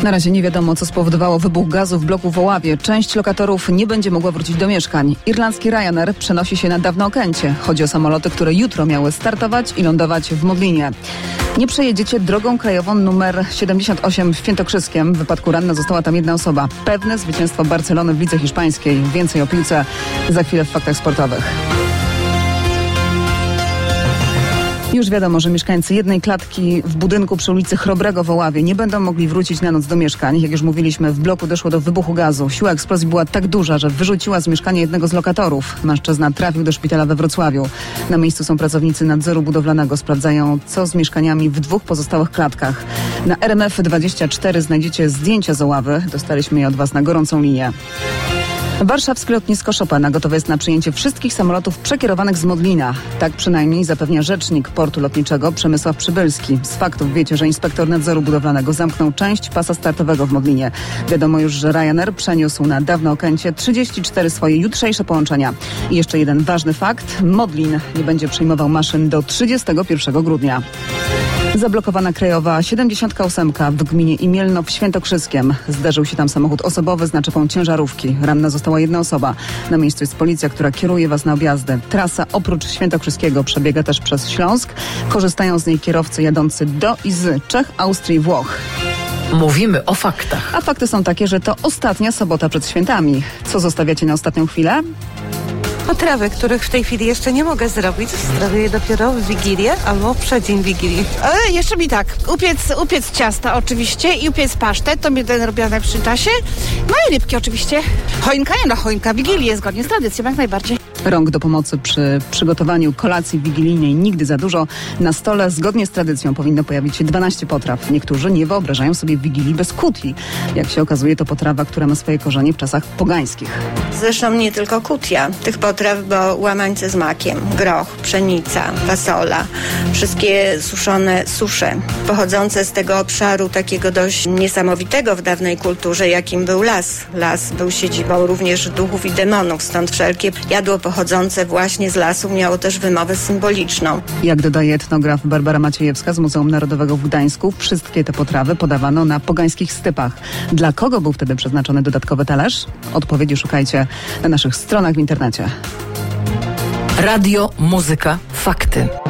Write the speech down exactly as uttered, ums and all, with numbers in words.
Na razie nie wiadomo, co spowodowało wybuch gazu w bloku w Oławie. Część lokatorów nie będzie mogła wrócić do mieszkań. Irlandzki Ryanair przenosi się na Dawne Okęcie. Chodzi o samoloty, które jutro miały startować i lądować w Modlinie. Nie przejedziecie drogą krajową numer siedemdziesiąt osiem w Świętokrzyskiem. W wypadku ranna została tam jedna osoba. Pewne zwycięstwo Barcelony w lidze hiszpańskiej. Więcej o piłce za chwilę w Faktach Sportowych. Już wiadomo, że mieszkańcy jednej klatki w budynku przy ulicy Chrobrego w Oławie nie będą mogli wrócić na noc do mieszkań. Jak już mówiliśmy, w bloku doszło do wybuchu gazu. Siła eksplozji była tak duża, że wyrzuciła z mieszkania jednego z lokatorów. Mężczyzna trafił do szpitala we Wrocławiu. Na miejscu są pracownicy nadzoru budowlanego. Sprawdzają, co z mieszkaniami w dwóch pozostałych klatkach. Na R M F dwadzieścia cztery znajdziecie zdjęcia z Oławy. Dostaliśmy je od Was na gorącą linię. Warszawskie lotnisko Chopina gotowe jest na przyjęcie wszystkich samolotów przekierowanych z Modlina. Tak przynajmniej zapewnia rzecznik portu lotniczego Przemysław Przybylski. Z faktów wiecie, że inspektor nadzoru budowlanego zamknął część pasa startowego w Modlinie. Wiadomo już, że Ryanair przeniósł na Dawne Okęcie trzydzieści cztery swoje jutrzejsze połączenia. I jeszcze jeden ważny fakt. Modlin nie będzie przyjmował maszyn do trzydziestego pierwszego grudnia. Zablokowana krajowa siedemdziesiąt osiem w gminie Imielno w Świętokrzyskiem. Zdarzył się tam samochód osobowy z naczepą ciężarówki. Ranna została jedna osoba. Na miejscu jest policja, która kieruje Was na objazdy. Trasa oprócz Świętokrzyskiego przebiega też przez Śląsk. Korzystają z niej kierowcy jadący do i z Czech, Austrii i Włoch. Mówimy o faktach. A fakty są takie, że to ostatnia sobota przed świętami. Co zostawiacie na ostatnią chwilę? Potrawy, których w tej chwili jeszcze nie mogę zrobić. Zrobię je dopiero w Wigilię albo w przeddzień Wigilii. E, jeszcze mi tak, upiec, upiec ciasta oczywiście i upiec pasztet, to mnie ten robiła w najbliższym czasie. No i rybki oczywiście. Choinka, nie no, choinka, Wigilię zgodnie z tradycją, jak najbardziej. Rąk do pomocy przy przygotowaniu kolacji wigilijnej nigdy za dużo. Na stole zgodnie z tradycją powinno pojawić się dwanaście potraw. Niektórzy nie wyobrażają sobie Wigilii bez kutii. Jak się okazuje, to potrawa, która ma swoje korzenie w czasach pogańskich. Zresztą nie tylko kutia tych potraw, bo łamańce z makiem, groch, pszenica, fasola, wszystkie suszone susze pochodzące z tego obszaru takiego dość niesamowitego w dawnej kulturze, jakim był las. Las był siedzibą również duchów i demonów, stąd wszelkie jadło pochodzące właśnie z lasu miało też wymowę symboliczną. Jak dodaje etnograf Barbara Maciejewska z Muzeum Narodowego w Gdańsku, wszystkie te potrawy podawano na pogańskich stypach. Dla kogo był wtedy przeznaczony dodatkowy talerz? Odpowiedzi szukajcie na naszych stronach w internecie. Radio, muzyka, fakty.